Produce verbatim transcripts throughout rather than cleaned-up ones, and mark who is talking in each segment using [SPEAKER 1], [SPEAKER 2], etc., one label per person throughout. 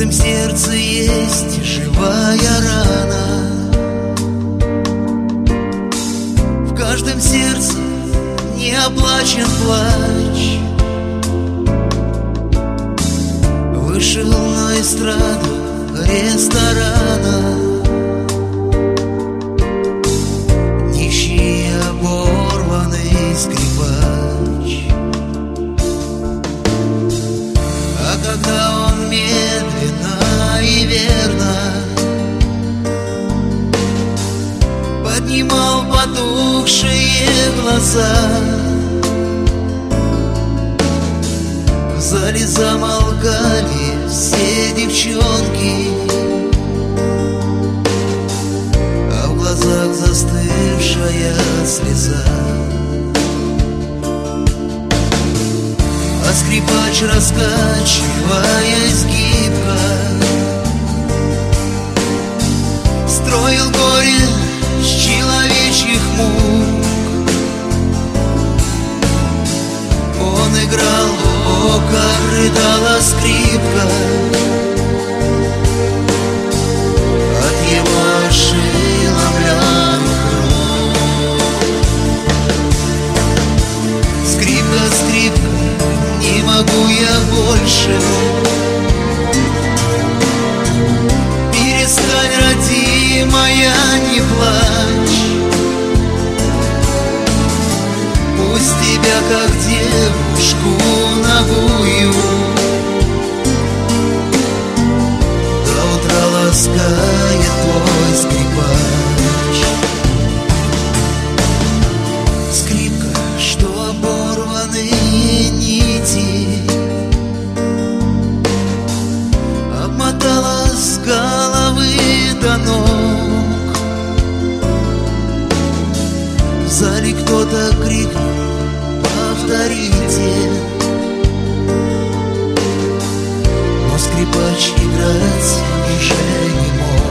[SPEAKER 1] каждом сердце есть живая рана, в каждом сердце не оплачен плач. Вышел на эстраду ресторана нищий оборванный скрипач. А когда он медленно и верно поднимал потухшие глаза, в зале замолкали все девчонки, а в глазах застывшая слеза. А скрипач, раскачиваясь гибко, строил горе с человечьих мук. Он играл, о, как рыдала скрипка от его ошеломленных рук. Скрипка, скрипка, не могу я больше, перестань, родимая, не плачь. Пусть тебя, как девушку нагую, до утра ласкает твой скрипач. Скрипка, что оборванные нити обмотала с головы до ног. В зале кто-то крикнул: повторите. Но скрипач играть уже не мог.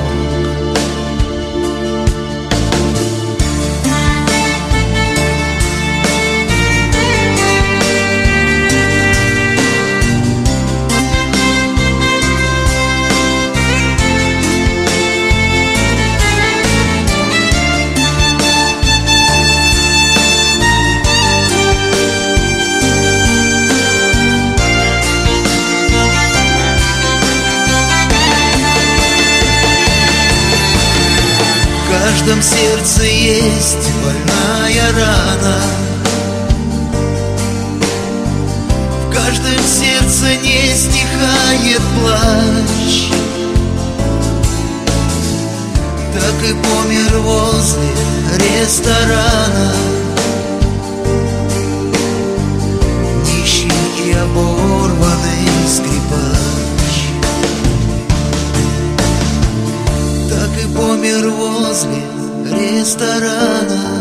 [SPEAKER 1] В каждом сердце есть больная рана, в каждом сердце не стихает плач. Так и помер возле ресторана нищий и оборванный скрипач. Так и помер возле ресторана